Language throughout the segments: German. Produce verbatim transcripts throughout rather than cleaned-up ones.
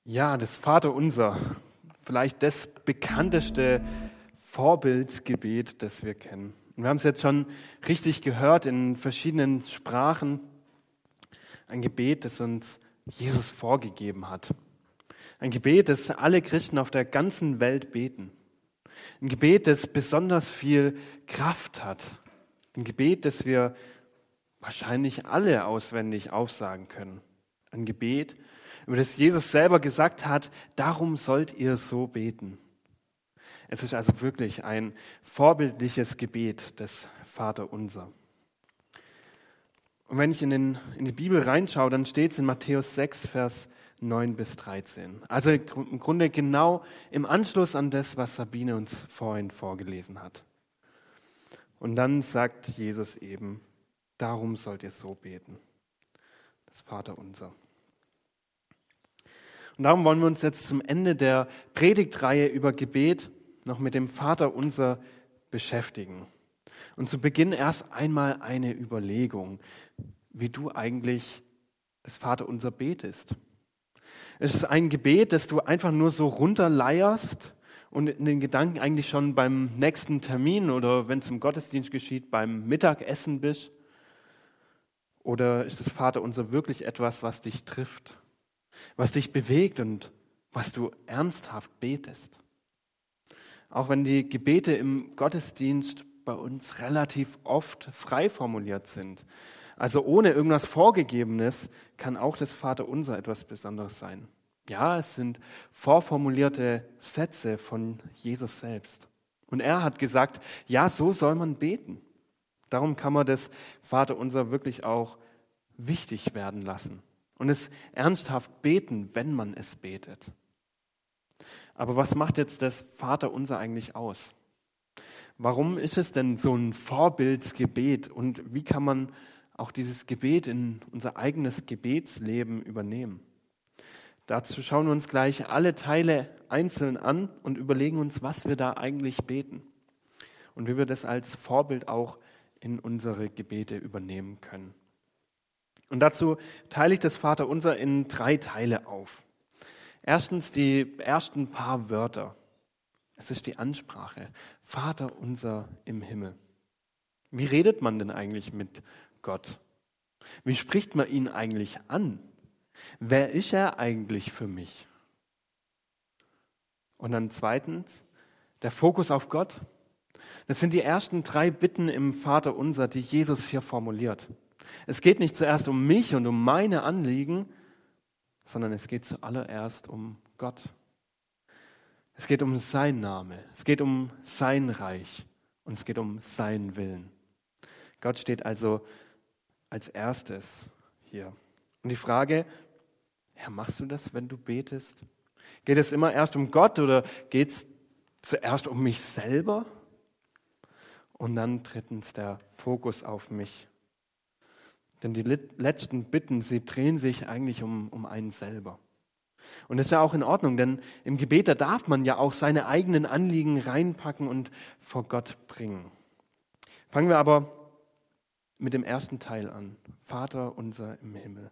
Ja, das Vaterunser, vielleicht das bekannteste Vorbildsgebet, das wir kennen. Und wir haben es jetzt schon richtig gehört in verschiedenen Sprachen. Ein Gebet, das uns Jesus vorgegeben hat. Ein Gebet, das alle Christen auf der ganzen Welt beten. Ein Gebet, das besonders viel Kraft hat. Ein Gebet, das wir wahrscheinlich alle auswendig aufsagen können. Ein Gebet, über das Jesus selber gesagt hat, darum sollt ihr so beten. Es ist also wirklich ein vorbildliches Gebet des Vaterunser. Und wenn ich in, den, in die Bibel reinschaue, dann steht es in Matthäus sechs, Vers neun bis dreizehn. Also im Grunde genau im Anschluss an das, was Sabine uns vorhin vorgelesen hat. Und dann sagt Jesus eben, darum sollt ihr so beten. Das Vaterunser. Und darum wollen wir uns jetzt zum Ende der Predigtreihe über Gebet noch mit dem Vaterunser beschäftigen. Und zu Beginn erst einmal eine Überlegung, wie du eigentlich das Vaterunser betest. Es ist ein Gebet, das du einfach nur so runterleierst und in den Gedanken eigentlich schon beim nächsten Termin oder wenn es im Gottesdienst geschieht, beim Mittagessen bist. Oder ist das Vaterunser wirklich etwas, was dich trifft, was dich bewegt und was du ernsthaft betest? Auch wenn die Gebete im Gottesdienst bei uns relativ oft frei formuliert sind, also ohne irgendwas Vorgegebenes, kann auch das Vaterunser etwas Besonderes sein. Ja, es sind vorformulierte Sätze von Jesus selbst. Und er hat gesagt, ja, so soll man beten. Darum kann man das Vaterunser wirklich auch wichtig werden lassen und es ernsthaft beten, wenn man es betet. Aber was macht jetzt das Vaterunser eigentlich aus? Warum ist es denn so ein Vorbildsgebet und wie kann man auch dieses Gebet in unser eigenes Gebetsleben übernehmen? Dazu schauen wir uns gleich alle Teile einzeln an und überlegen uns, was wir da eigentlich beten und wie wir das als Vorbild auch in unsere Gebete übernehmen können. Und dazu teile ich das Vaterunser in drei Teile auf. Erstens die ersten paar Wörter. Es ist die Ansprache. Vater unser im Himmel. Wie redet man denn eigentlich mit Gott? Wie spricht man ihn eigentlich an? Wer ist er eigentlich für mich? Und dann zweitens, der Fokus auf Gott. Das sind die ersten drei Bitten im Vaterunser, die Jesus hier formuliert. Es geht nicht zuerst um mich und um meine Anliegen, sondern es geht zuallererst um Gott. Es geht um sein Name, es geht um sein Reich und es geht um seinen Willen. Gott steht also als erstes hier. Und die Frage, ja, machst du das, wenn du betest? Geht es immer erst um Gott oder geht es zuerst um mich selber? Und dann drittens der Fokus auf mich. Denn die letzten Bitten, sie drehen sich eigentlich um, um einen selber. Und das ist ja auch in Ordnung, denn im Gebet, da darf man ja auch seine eigenen Anliegen reinpacken und vor Gott bringen. Fangen wir aber mit dem ersten Teil an. Vater unser im Himmel.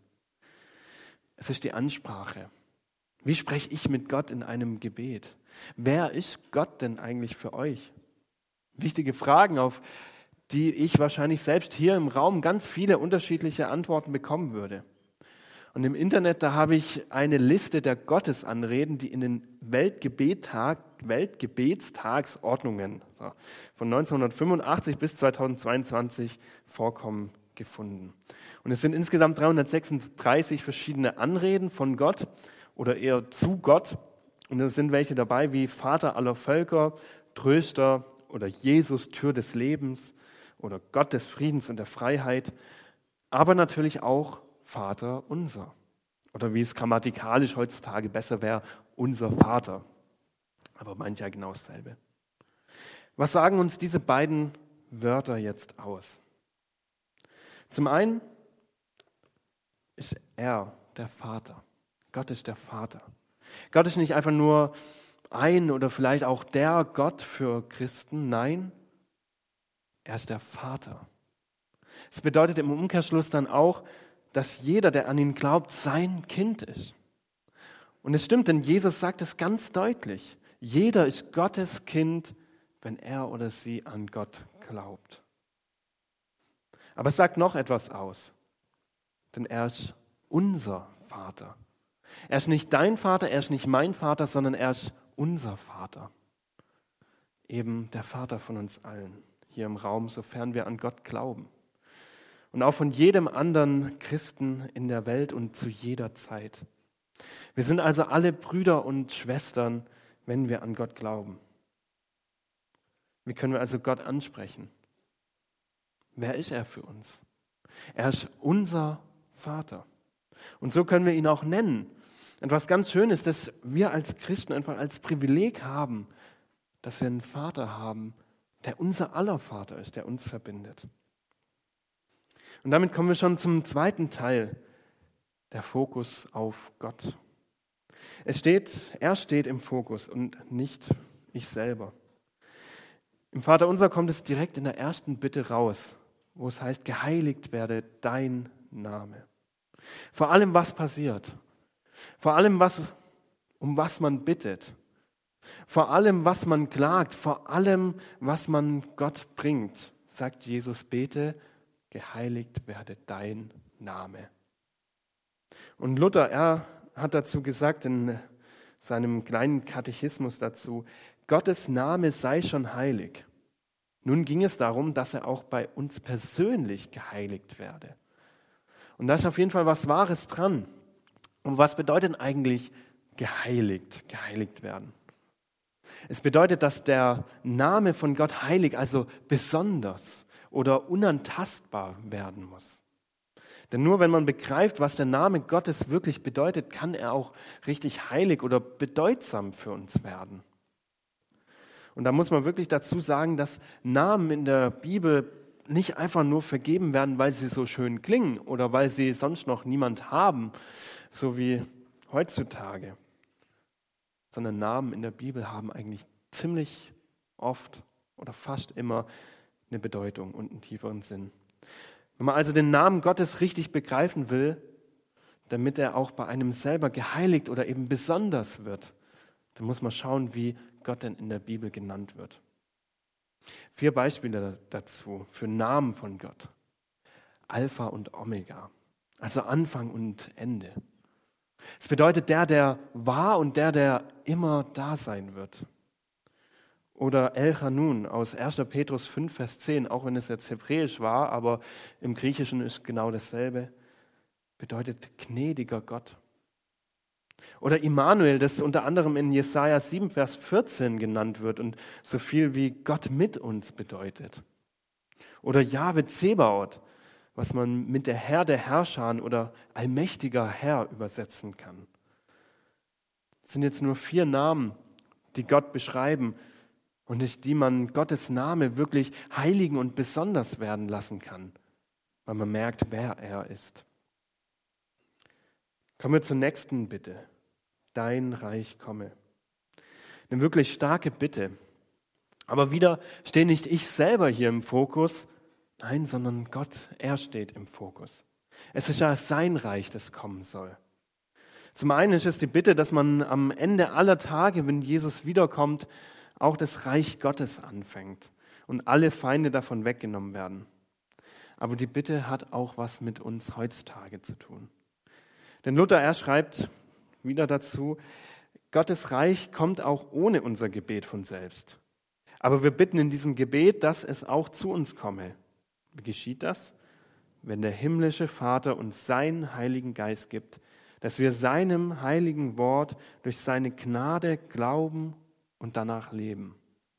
Es ist die Ansprache. Wie spreche ich mit Gott in einem Gebet? Wer ist Gott denn eigentlich für euch? Wichtige Fragen, auf die ich wahrscheinlich selbst hier im Raum ganz viele unterschiedliche Antworten bekommen würde. Und im Internet, da habe ich eine Liste der Gottesanreden, die in den Weltgebettag, Weltgebetstagsordnungen so, von neunzehnhundertfünfundachtzig bis zweitausendzweiundzwanzig vorkommen, gefunden. Und es sind insgesamt dreihundertsechsunddreißig verschiedene Anreden von Gott oder eher zu Gott. Und es sind welche dabei wie Vater aller Völker, Tröster oder Jesus, Tür des Lebens oder Gott des Friedens und der Freiheit, aber natürlich auch Vater unser. Oder wie es grammatikalisch heutzutage besser wäre, unser Vater. Aber meint ja genau dasselbe. Was sagen uns diese beiden Wörter jetzt aus? Zum einen ist er der Vater. Gott ist der Vater. Gott ist nicht einfach nur ein oder vielleicht auch der Gott für Christen. Nein, er ist der Vater. Es bedeutet im Umkehrschluss dann auch, dass jeder, der an ihn glaubt, sein Kind ist. Und es stimmt, denn Jesus sagt es ganz deutlich. Jeder ist Gottes Kind, wenn er oder sie an Gott glaubt. Aber es sagt noch etwas aus, denn er ist unser Vater. Er ist nicht dein Vater, er ist nicht mein Vater, sondern er ist unser Vater. Eben der Vater von uns allen hier im Raum, sofern wir an Gott glauben. Und auch von jedem anderen Christen in der Welt und zu jeder Zeit. Wir sind also alle Brüder und Schwestern, wenn wir an Gott glauben. Wie können wir also Gott ansprechen? Wer ist er für uns? Er ist unser Vater. Und so können wir ihn auch nennen. Etwas ganz Schönes, dass wir als Christen einfach als Privileg haben, dass wir einen Vater haben, der unser aller Vater ist, der uns verbindet. Und damit kommen wir schon zum zweiten Teil, der Fokus auf Gott. Es steht, er steht im Fokus und nicht ich selber. Im Vaterunser kommt es direkt in der ersten Bitte raus, wo es heißt, geheiligt werde dein Name. Vor allem, was passiert, vor allem, was, um was man bittet, vor allem, was man klagt, vor allem, was man Gott bringt, sagt Jesus, bete, geheiligt werde dein Name. Und Luther, er hat dazu gesagt in seinem kleinen Katechismus dazu, Gottes Name sei schon heilig. Nun ging es darum, dass er auch bei uns persönlich geheiligt werde. Und da ist auf jeden Fall was Wahres dran. Und was bedeutet eigentlich geheiligt, geheiligt werden? Es bedeutet, dass der Name von Gott heilig, also besonders oder unantastbar werden muss. Denn nur wenn man begreift, was der Name Gottes wirklich bedeutet, kann er auch richtig heilig oder bedeutsam für uns werden. Und da muss man wirklich dazu sagen, dass Namen in der Bibel nicht einfach nur vergeben werden, weil sie so schön klingen oder weil sie sonst noch niemand haben, so wie heutzutage. Sondern Namen in der Bibel haben eigentlich ziemlich oft oder fast immer eine Bedeutung und einen tieferen Sinn. Wenn man also den Namen Gottes richtig begreifen will, damit er auch bei einem selber geheiligt oder eben besonders wird, dann muss man schauen, wie Gott denn in der Bibel genannt wird. Vier Beispiele dazu für Namen von Gott. Alpha und Omega, also Anfang und Ende. Es bedeutet der, der war und der, der immer da sein wird. Oder El Chanun aus erster Petrus fünf, Vers zehn, auch wenn es jetzt hebräisch war, aber im Griechischen ist genau dasselbe, bedeutet gnädiger Gott. Oder Immanuel, das unter anderem in Jesaja sieben, Vers vierzehn genannt wird und so viel wie Gott mit uns bedeutet. Oder Jahwe Zebaoth, was man mit der Herr der Herrscher oder allmächtiger Herr übersetzen kann. Das sind jetzt nur vier Namen, die Gott beschreiben und durch die man Gottes Name wirklich heiligen und besonders werden lassen kann, weil man merkt, wer er ist. Kommen wir zur nächsten Bitte. Dein Reich komme. Eine wirklich starke Bitte. Aber wieder stehe nicht ich selber hier im Fokus, nein, sondern Gott, er steht im Fokus. Es ist ja sein Reich, das kommen soll. Zum einen ist es die Bitte, dass man am Ende aller Tage, wenn Jesus wiederkommt, auch das Reich Gottes anfängt und alle Feinde davon weggenommen werden. Aber die Bitte hat auch was mit uns heutzutage zu tun. Denn Luther, er schreibt wieder dazu, Gottes Reich kommt auch ohne unser Gebet von selbst. Aber wir bitten in diesem Gebet, dass es auch zu uns komme. Wie geschieht das? Wenn der himmlische Vater uns seinen Heiligen Geist gibt, dass wir seinem heiligen Wort durch seine Gnade glauben und danach leben.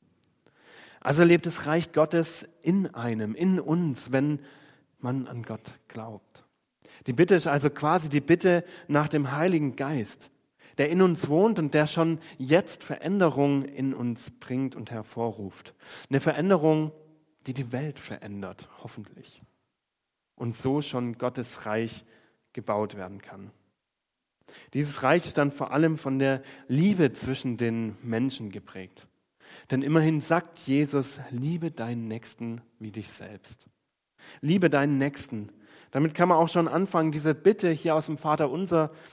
Also lebt das Reich Gottes in einem, in uns, wenn man an Gott glaubt. Die Bitte ist also quasi die Bitte nach dem Heiligen Geist, der in uns wohnt und der schon jetzt Veränderung in uns bringt und hervorruft. Eine Veränderung, die die Welt verändert, hoffentlich. Und so schon Gottes Reich gebaut werden kann. Dieses Reich ist dann vor allem von der Liebe zwischen den Menschen geprägt. Denn immerhin sagt Jesus, liebe deinen Nächsten wie dich selbst. Liebe deinen Nächsten. Damit kann man auch schon anfangen, diese Bitte hier aus dem Vaterunser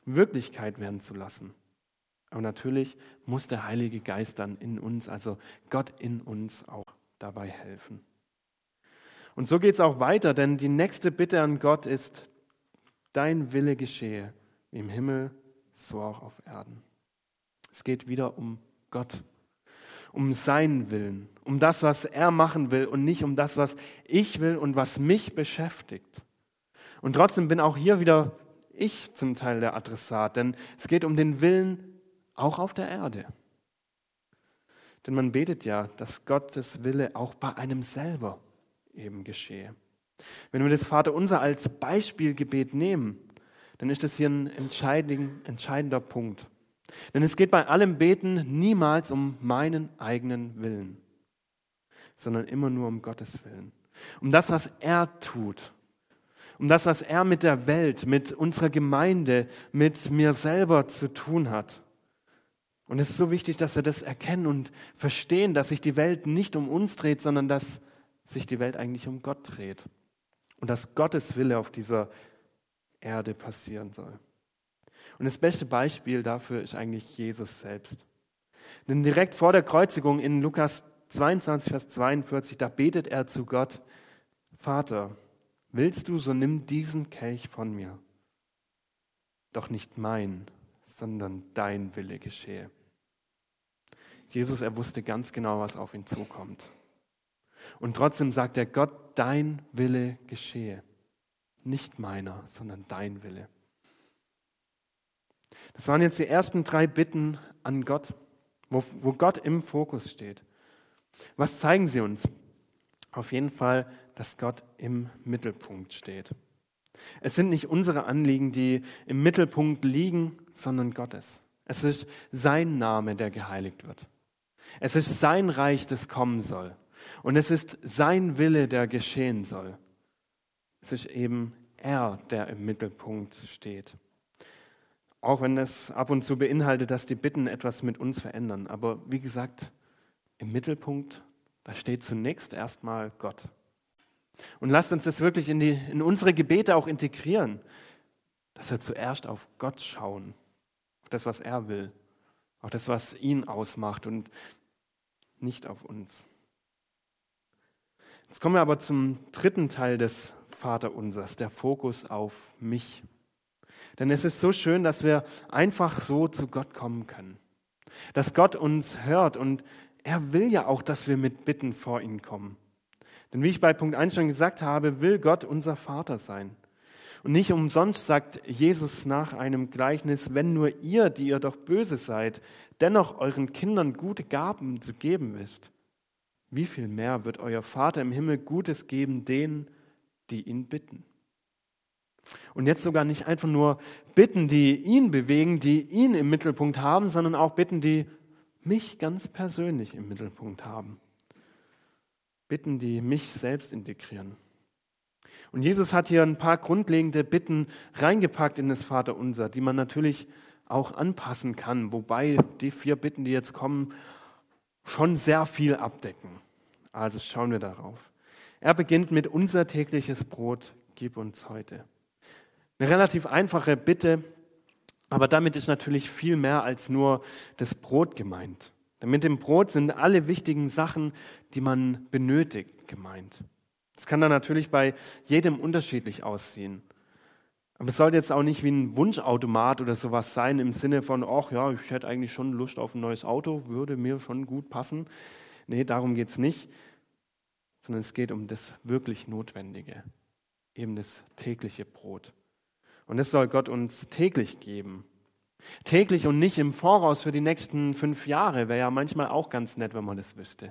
Wirklichkeit werden zu lassen. Aber natürlich muss der Heilige Geist dann in uns, also Gott in uns, auch dabei helfen. Und so geht es auch weiter, denn die nächste Bitte an Gott ist, dein Wille geschehe, wie im Himmel, so auch auf Erden. Es geht wieder um Gott, um seinen Willen, um das, was er machen will und nicht um das, was ich will und was mich beschäftigt. Und trotzdem bin auch hier wieder ich zum Teil der Adressat, denn es geht um den Willen auch auf der Erde. Denn man betet ja, dass Gottes Wille auch bei einem selber eben geschehe. Wenn wir das Vaterunser als Beispielgebet nehmen, dann ist das hier ein entscheidender Punkt. Denn es geht bei allem Beten niemals um meinen eigenen Willen, sondern immer nur um Gottes Willen. Um das, was er tut. Um das, was er mit der Welt, mit unserer Gemeinde, mit mir selber zu tun hat. Und es ist so wichtig, dass wir das erkennen und verstehen, dass sich die Welt nicht um uns dreht, sondern dass sich die Welt eigentlich um Gott dreht. Und dass Gottes Wille auf dieser Erde passieren soll. Und das beste Beispiel dafür ist eigentlich Jesus selbst. Denn direkt vor der Kreuzigung in Lukas zweiundzwanzig, Vers zweiundvierzig, da betet er zu Gott, Vater, willst du, so nimm diesen Kelch von mir. Doch nicht mein, sondern dein Wille geschehe. Jesus, er wusste ganz genau, was auf ihn zukommt. Und trotzdem sagt er, Gott, dein Wille geschehe. Nicht meiner, sondern dein Wille. Das waren jetzt die ersten drei Bitten an Gott, wo, wo Gott im Fokus steht. Was zeigen sie uns? Auf jeden Fall, dass Gott im Mittelpunkt steht. Es sind nicht unsere Anliegen, die im Mittelpunkt liegen, sondern Gottes. Es ist sein Name, der geheiligt wird. Es ist sein Reich, das kommen soll. Und es ist sein Wille, der geschehen soll. Es ist eben er, der im Mittelpunkt steht. Auch wenn das ab und zu beinhaltet, dass die Bitten etwas mit uns verändern. Aber wie gesagt, im Mittelpunkt, da steht zunächst erstmal Gott. Und lasst uns das wirklich in, die, in unsere Gebete auch integrieren, dass wir zuerst auf Gott schauen, auf das, was er will, auf das, was ihn ausmacht und nicht auf uns. Jetzt kommen wir aber zum dritten Teil des Vaterunsers, der Fokus auf mich. Denn es ist so schön, dass wir einfach so zu Gott kommen können. Dass Gott uns hört und er will ja auch, dass wir mit Bitten vor ihn kommen. Denn wie ich bei Punkt eins schon gesagt habe, will Gott unser Vater sein. Und nicht umsonst sagt Jesus nach einem Gleichnis, wenn nur ihr, die ihr doch böse seid, dennoch euren Kindern gute Gaben zu geben wisst, wie viel mehr wird euer Vater im Himmel Gutes geben denen, die ihn bitten. Und jetzt sogar nicht einfach nur Bitten, die ihn bewegen, die ihn im Mittelpunkt haben, sondern auch Bitten, die mich ganz persönlich im Mittelpunkt haben. Bitten, die mich selbst integrieren. Und Jesus hat hier ein paar grundlegende Bitten reingepackt in das Vaterunser, die man natürlich auch anpassen kann, wobei die vier Bitten, die jetzt kommen, schon sehr viel abdecken. Also schauen wir darauf. Er beginnt mit unser tägliches Brot, gib uns heute. Eine relativ einfache Bitte, aber damit ist natürlich viel mehr als nur das Brot gemeint. Denn mit dem Brot sind alle wichtigen Sachen, die man benötigt, gemeint. Das kann dann natürlich bei jedem unterschiedlich aussehen. Aber es sollte jetzt auch nicht wie ein Wunschautomat oder sowas sein, im Sinne von, ach ja, ich hätte eigentlich schon Lust auf ein neues Auto, würde mir schon gut passen. Nee, darum geht es nicht, sondern es geht um das wirklich Notwendige, eben das tägliche Brot. Und das soll Gott uns täglich geben. Täglich und nicht im Voraus für die nächsten fünf Jahre, wäre ja manchmal auch ganz nett, wenn man das wüsste.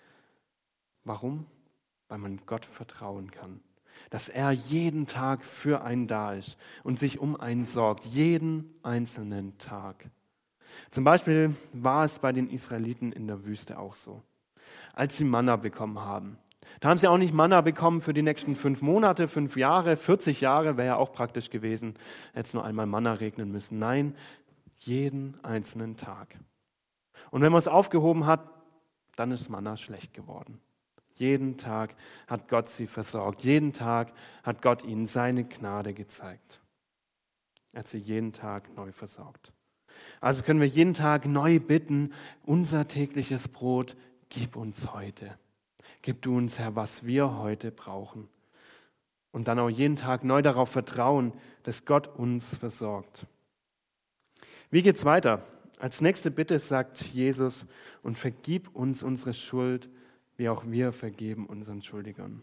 Warum? Weil man Gott vertrauen kann. Dass er jeden Tag für einen da ist und sich um einen sorgt, jeden einzelnen Tag. Zum Beispiel war es bei den Israeliten in der Wüste auch so. Als sie Manna bekommen haben. Da haben sie auch nicht Manna bekommen für die nächsten fünf Monate, fünf Jahre, vierzig Jahre, wäre ja auch praktisch gewesen, jetzt nur einmal Manna regnen müssen. Nein, jeden einzelnen Tag. Und wenn man es aufgehoben hat, dann ist Manna schlecht geworden. Jeden Tag hat Gott sie versorgt. Jeden Tag hat Gott ihnen seine Gnade gezeigt. Er hat sie jeden Tag neu versorgt. Also können wir jeden Tag neu bitten, unser tägliches Brot, gib uns heute. Gib du uns, Herr, was wir heute brauchen. Und dann auch jeden Tag neu darauf vertrauen, dass Gott uns versorgt. Wie geht's weiter? Als nächste Bitte sagt Jesus, und vergib uns unsere Schuld, wie auch wir vergeben unseren Schuldigern.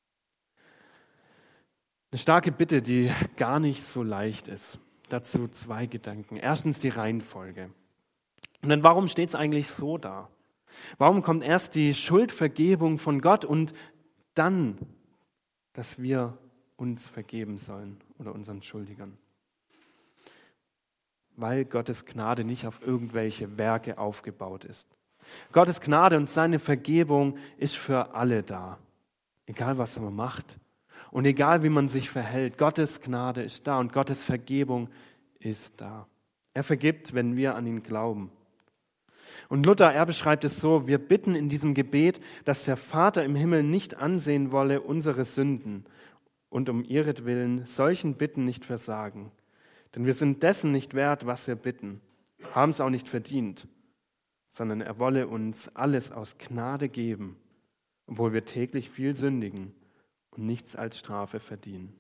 Eine starke Bitte, die gar nicht so leicht ist. Dazu zwei Gedanken. Erstens die Reihenfolge. Und dann, warum steht es eigentlich so da? Warum kommt erst die Schuldvergebung von Gott und dann, dass wir uns vergeben sollen oder unseren Schuldigern? Weil Gottes Gnade nicht auf irgendwelche Werke aufgebaut ist. Gottes Gnade und seine Vergebung ist für alle da. Egal, was man macht. Und egal, wie man sich verhält, Gottes Gnade ist da und Gottes Vergebung ist da. Er vergibt, wenn wir an ihn glauben. Und Luther, er beschreibt es so, wir bitten in diesem Gebet, dass der Vater im Himmel nicht ansehen wolle unsere Sünden und um ihretwillen solchen Bitten nicht versagen. Denn wir sind dessen nicht wert, was wir bitten, haben es auch nicht verdient, sondern er wolle uns alles aus Gnade geben, obwohl wir täglich viel sündigen und nichts als Strafe verdienen.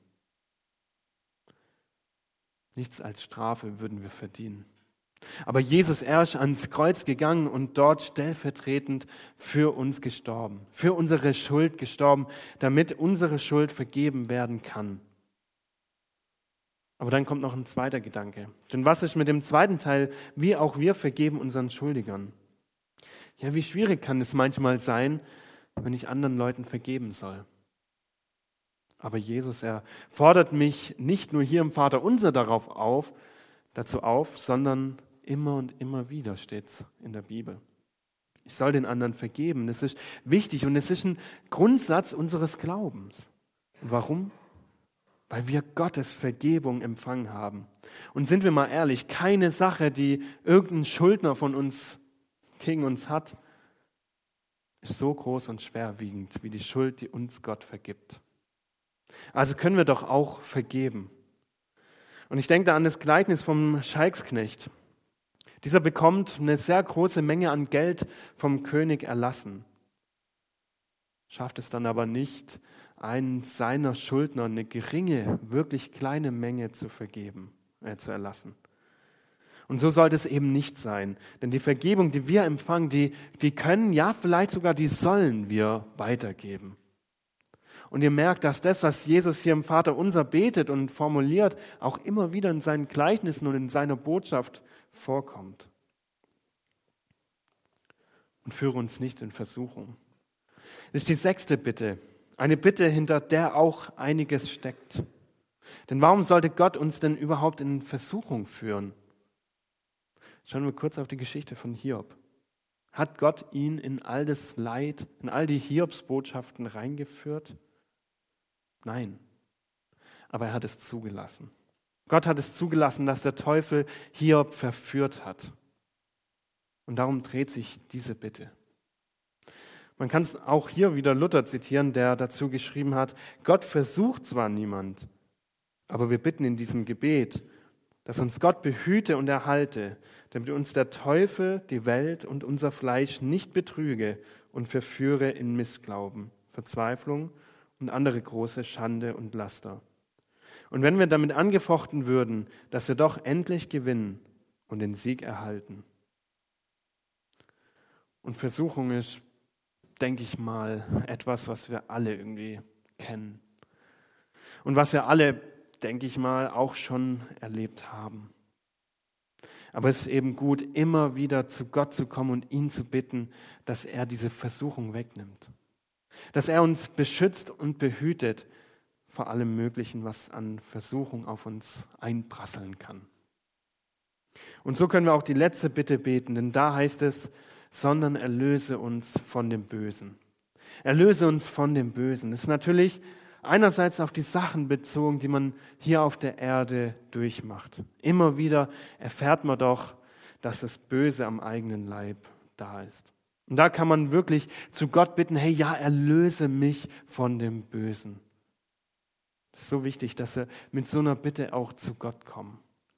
Nichts als Strafe würden wir verdienen. Aber Jesus, er ist ans Kreuz gegangen und dort stellvertretend für uns gestorben, für unsere Schuld gestorben, damit unsere Schuld vergeben werden kann. Aber dann kommt noch ein zweiter Gedanke. Denn was ist mit dem zweiten Teil, wie auch wir vergeben unseren Schuldigern? Ja, wie schwierig kann es manchmal sein, wenn ich anderen Leuten vergeben soll? Aber Jesus, er fordert mich nicht nur hier im Vaterunser darauf auf, dazu auf, sondern immer und immer wieder steht es in der Bibel. Ich soll den anderen vergeben. Das ist wichtig und es ist ein Grundsatz unseres Glaubens. Und warum? Weil wir Gottes Vergebung empfangen haben. Und sind wir mal ehrlich, keine Sache, die irgendein Schuldner von uns gegen uns hat, ist so groß und schwerwiegend wie die Schuld, die uns Gott vergibt. Also können wir doch auch vergeben. Und ich denke da an das Gleichnis vom Scheiksknecht. Dieser bekommt eine sehr große Menge an Geld vom König erlassen. Schafft es dann aber nicht, einen seiner Schuldner eine geringe, wirklich kleine Menge zu vergeben, äh, zu erlassen. Und so sollte es eben nicht sein. Denn die Vergebung, die wir empfangen, die, die können, ja vielleicht sogar, die sollen wir weitergeben. Und ihr merkt, dass das, was Jesus hier im Vaterunser betet und formuliert, auch immer wieder in seinen Gleichnissen und in seiner Botschaft vorkommt. Und führe uns nicht in Versuchung. Das ist die sechste Bitte. Eine Bitte, hinter der auch einiges steckt. Denn warum sollte Gott uns denn überhaupt in Versuchung führen? Schauen wir kurz auf die Geschichte von Hiob. Hat Gott ihn in all das Leid, in all die Hiobsbotschaften reingeführt? Nein, aber er hat es zugelassen. Gott hat es zugelassen, dass der Teufel Hiob verführt hat. Und darum dreht sich diese Bitte. Man kann es auch hier wieder Luther zitieren, der dazu geschrieben hat, Gott versucht zwar niemand, aber wir bitten in diesem Gebet, dass uns Gott behüte und erhalte, damit uns der Teufel, die Welt und unser Fleisch nicht betrüge und verführe in Missglauben, Verzweiflung und andere große Schande und Laster. Und wenn wir damit angefochten würden, dass wir doch endlich gewinnen und den Sieg erhalten. Und Versuchung ist, denke ich mal, etwas, was wir alle irgendwie kennen. Und was wir alle, denke ich mal, auch schon erlebt haben. Aber es ist eben gut, immer wieder zu Gott zu kommen und ihn zu bitten, dass er diese Versuchung wegnimmt. Dass er uns beschützt und behütet vor allem Möglichen, was an Versuchung auf uns einprasseln kann. Und so können wir auch die letzte Bitte beten, denn da heißt es, sondern erlöse uns von dem Bösen. Erlöse uns von dem Bösen. Das ist natürlich einerseits auf die Sachen bezogen, die man hier auf der Erde durchmacht. Immer wieder erfährt man doch, dass das Böse am eigenen Leib da ist. Und da kann man wirklich zu Gott bitten, hey, ja, erlöse mich von dem Bösen. Es ist so wichtig, dass wir mit so einer Bitte auch zu Gott kommen.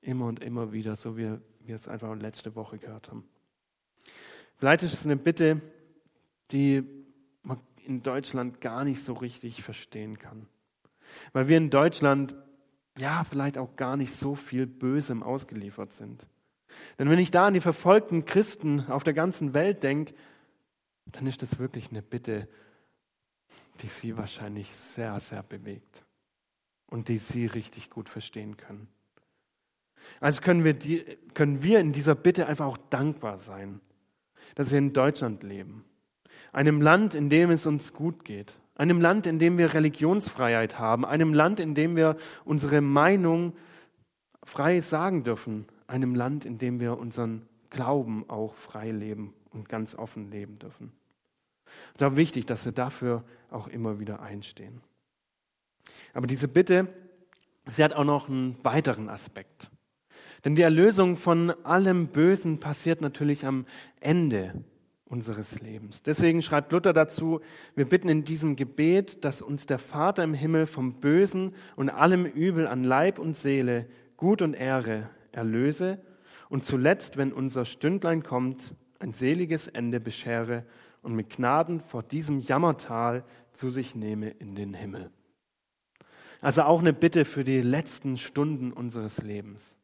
Immer und immer wieder, so wie wir es einfach letzte Woche gehört haben. Vielleicht ist es eine Bitte, die man in Deutschland gar nicht so richtig verstehen kann. Weil wir in Deutschland ja vielleicht auch gar nicht so viel Bösem ausgeliefert sind. Denn wenn ich da an die verfolgten Christen auf der ganzen Welt denke, dann ist das wirklich eine Bitte, die sie wahrscheinlich sehr, sehr bewegt und die sie richtig gut verstehen können. Also können wir, die, können wir in dieser Bitte einfach auch dankbar sein, dass wir in Deutschland leben. Einem Land, in dem es uns gut geht. Einem Land, in dem wir Religionsfreiheit haben. Einem Land, in dem wir unsere Meinung frei sagen dürfen. Einem Land, in dem wir unseren Glauben auch frei leben und ganz offen leben dürfen. Und da wichtig, dass wir dafür auch immer wieder einstehen. Aber diese Bitte, sie hat auch noch einen weiteren Aspekt. Denn die Erlösung von allem Bösen passiert natürlich am Ende unseres Lebens. Deswegen schreibt Luther dazu, wir bitten in diesem Gebet, dass uns der Vater im Himmel vom Bösen und allem Übel an Leib und Seele, Gut und Ehre erlöse und zuletzt, wenn unser Stündlein kommt, ein seliges Ende beschere und mit Gnaden vor diesem Jammertal zu sich nehme in den Himmel. Also auch eine Bitte für die letzten Stunden unseres Lebens.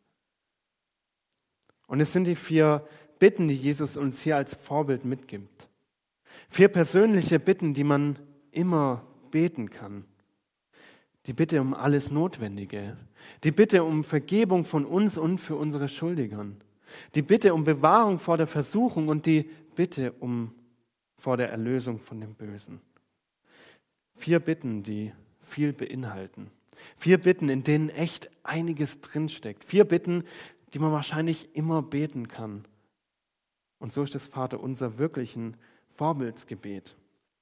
Und es sind die vier Bitten, die Jesus uns hier als Vorbild mitgibt. Vier persönliche Bitten, die man immer beten kann. Die Bitte um alles Notwendige. Die Bitte um Vergebung von uns und für unsere Schuldigern. Die Bitte um Bewahrung vor der Versuchung und die Bitte um vor der Erlösung von dem Bösen. Vier Bitten, die viel beinhalten. Vier Bitten, in denen echt einiges drinsteckt. Vier Bitten, die man wahrscheinlich immer beten kann. Und so ist das Vaterunser wirklich ein Vorbildsgebet.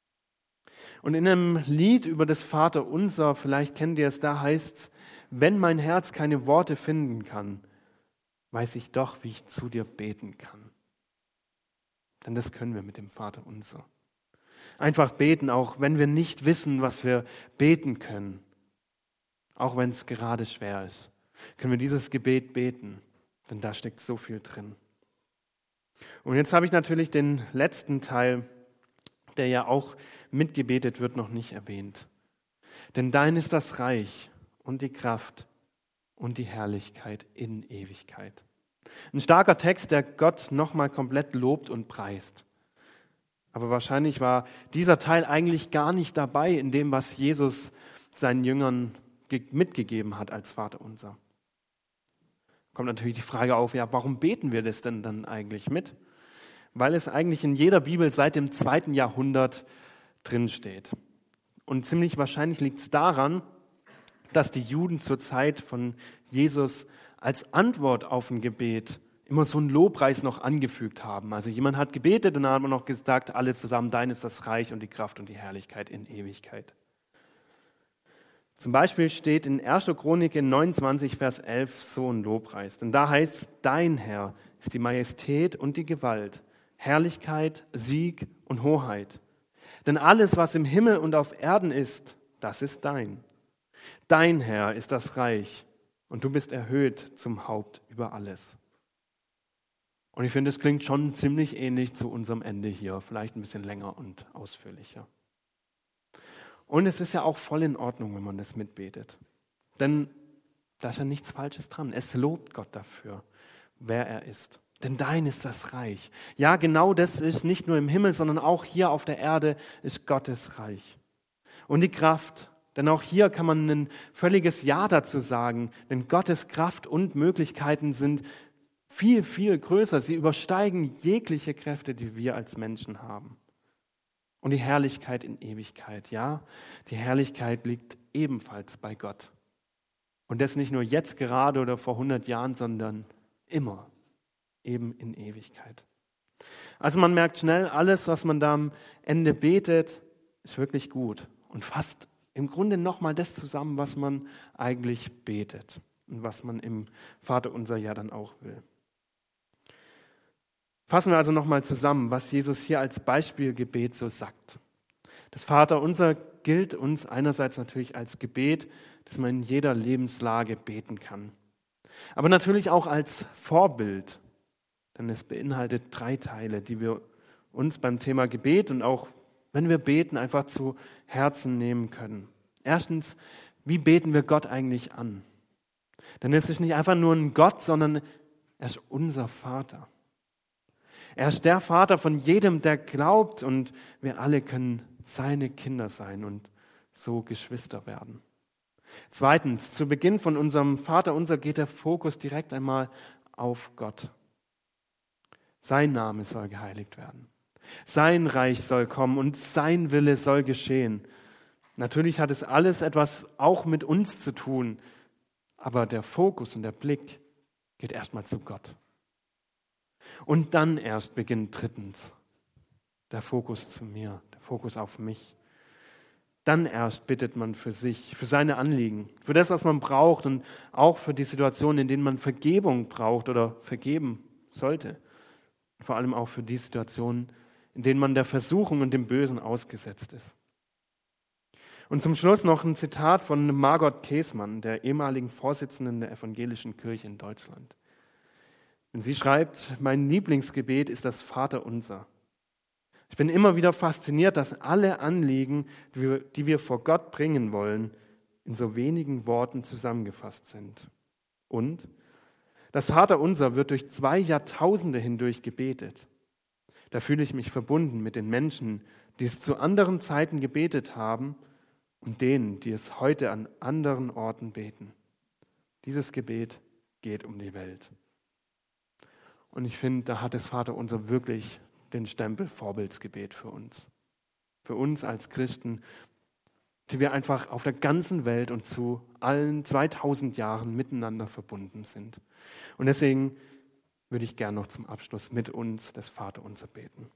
Und in einem Lied über das Vaterunser, vielleicht kennt ihr es, da heißt es, wenn mein Herz keine Worte finden kann, weiß ich doch, wie ich zu dir beten kann. Denn das können wir mit dem Vaterunser. Einfach beten, auch wenn wir nicht wissen, was wir beten können. Auch wenn es gerade schwer ist, können wir dieses Gebet beten, denn da steckt so viel drin. Und jetzt habe ich natürlich den letzten Teil, der ja auch mitgebetet wird, noch nicht erwähnt. Denn dein ist das Reich und die Kraft und die Herrlichkeit in Ewigkeit. Ein starker Text, der Gott nochmal komplett lobt und preist. Aber wahrscheinlich war dieser Teil eigentlich gar nicht dabei in dem, was Jesus seinen Jüngern mitgegeben hat als Vaterunser. Kommt natürlich die Frage auf, ja, warum beten wir das denn dann eigentlich mit? Weil es eigentlich in jeder Bibel seit dem zweiten Jahrhundert drinsteht. Und ziemlich wahrscheinlich liegt es daran, dass die Juden zur Zeit von Jesus als Antwort auf ein Gebet immer so einen Lobpreis noch angefügt haben. Also jemand hat gebetet und dann hat man noch gesagt, alle zusammen, dein ist das Reich und die Kraft und die Herrlichkeit in Ewigkeit. Zum Beispiel steht in erster Chronik neunundzwanzig, Vers elf so ein Lobpreis. Denn da heißt es, dein Herr ist die Majestät und die Gewalt, Herrlichkeit, Sieg und Hoheit. Denn alles, was im Himmel und auf Erden ist, das ist dein. Dein Herr ist das Reich und du bist erhöht zum Haupt über alles. Und ich finde, es klingt schon ziemlich ähnlich zu unserem Ende hier, vielleicht ein bisschen länger und ausführlicher. Und es ist ja auch voll in Ordnung, wenn man das mitbetet. Denn da ist ja nichts Falsches dran. Es lobt Gott dafür, wer er ist. Denn dein ist das Reich. Ja, genau das ist nicht nur im Himmel, sondern auch hier auf der Erde ist Gottes Reich. Und die Kraft, denn auch hier kann man ein völliges Ja dazu sagen. Denn Gottes Kraft und Möglichkeiten sind viel, viel größer. Sie übersteigen jegliche Kräfte, die wir als Menschen haben. Und die Herrlichkeit in Ewigkeit, ja, die Herrlichkeit liegt ebenfalls bei Gott. Und das nicht nur jetzt gerade oder vor hundert Jahren, sondern immer, eben in Ewigkeit. Also man merkt schnell, alles, was man da am Ende betet, ist wirklich gut und fasst im Grunde nochmal das zusammen, was man eigentlich betet und was man im Vaterunser ja dann auch will. Fassen wir also nochmal zusammen, was Jesus hier als Beispielgebet so sagt. Das Vaterunser gilt uns einerseits natürlich als Gebet, das man in jeder Lebenslage beten kann. Aber natürlich auch als Vorbild, denn es beinhaltet drei Teile, die wir uns beim Thema Gebet und auch wenn wir beten, einfach zu Herzen nehmen können. Erstens, wie beten wir Gott eigentlich an? Denn es ist nicht einfach nur ein Gott, sondern er ist unser Vater. Er ist der Vater von jedem, der glaubt, und wir alle können seine Kinder sein und so Geschwister werden. Zweitens, zu Beginn von unserem Vaterunser geht der Fokus direkt einmal auf Gott. Sein Name soll geheiligt werden. Sein Reich soll kommen und sein Wille soll geschehen. Natürlich hat es alles etwas auch mit uns zu tun, aber der Fokus und der Blick geht erstmal zu Gott. Und dann erst beginnt drittens der Fokus zu mir, der Fokus auf mich. Dann erst bittet man für sich, für seine Anliegen, für das, was man braucht und auch für die Situationen, in denen man Vergebung braucht oder vergeben sollte. Vor allem auch für die Situationen, in denen man der Versuchung und dem Bösen ausgesetzt ist. Und zum Schluss noch ein Zitat von Margot Käßmann, der ehemaligen Vorsitzenden der Evangelischen Kirche in Deutschland. Und sie schreibt, mein Lieblingsgebet ist das Vaterunser. Ich bin immer wieder fasziniert, dass alle Anliegen, die wir, die wir vor Gott bringen wollen, in so wenigen Worten zusammengefasst sind. Und das Vaterunser wird durch zwei Jahrtausende hindurch gebetet. Da fühle ich mich verbunden mit den Menschen, die es zu anderen Zeiten gebetet haben und denen, die es heute an anderen Orten beten. Dieses Gebet geht um die Welt. Und ich finde, da hat das Vaterunser wirklich den Stempel Vorbildsgebet für uns. Für uns als Christen, die wir einfach auf der ganzen Welt und zu allen zweitausend Jahren miteinander verbunden sind. Und deswegen würde ich gern noch zum Abschluss mit uns das Vaterunser beten.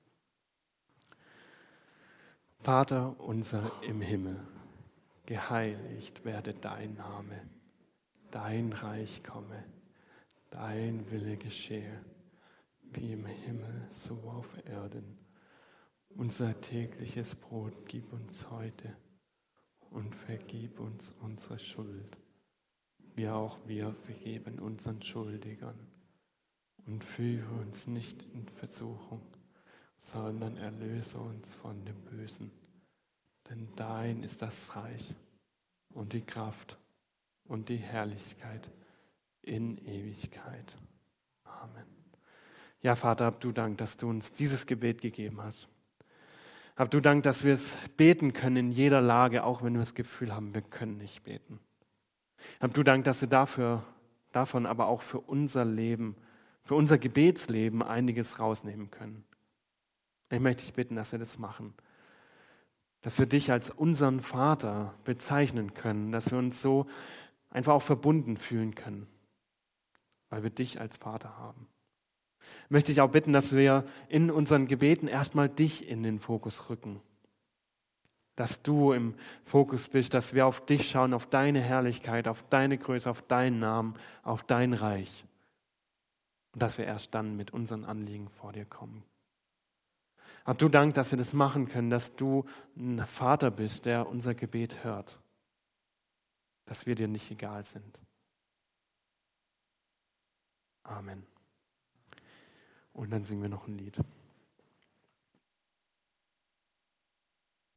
Vater unser im Himmel, geheiligt werde dein Name, dein Reich komme, dein Wille geschehe, wie im Himmel, so auf Erden. Unser tägliches Brot gib uns heute und vergib uns unsere Schuld, wie auch wir vergeben unseren Schuldigern. Und führe uns nicht in Versuchung, sondern erlöse uns von dem Bösen. Denn dein ist das Reich und die Kraft und die Herrlichkeit in Ewigkeit. Amen. Ja, Vater, hab du Dank, dass du uns dieses Gebet gegeben hast. Hab du Dank, dass wir es beten können in jeder Lage, auch wenn wir das Gefühl haben, wir können nicht beten. Hab du Dank, dass wir dafür, davon aber auch für unser Leben, für unser Gebetsleben einiges rausnehmen können. Ich möchte dich bitten, dass wir das machen. Dass wir dich als unseren Vater bezeichnen können, dass wir uns so einfach auch verbunden fühlen können, weil wir dich als Vater haben. Ich möchte dich auch bitten, dass wir in unseren Gebeten erstmal dich in den Fokus rücken. Dass du im Fokus bist, dass wir auf dich schauen, auf deine Herrlichkeit, auf deine Größe, auf deinen Namen, auf dein Reich. Und dass wir erst dann mit unseren Anliegen vor dir kommen. Hab du Dank, dass wir das machen können, dass du ein Vater bist, der unser Gebet hört. Dass wir dir nicht egal sind. Amen. Und dann singen wir noch ein Lied.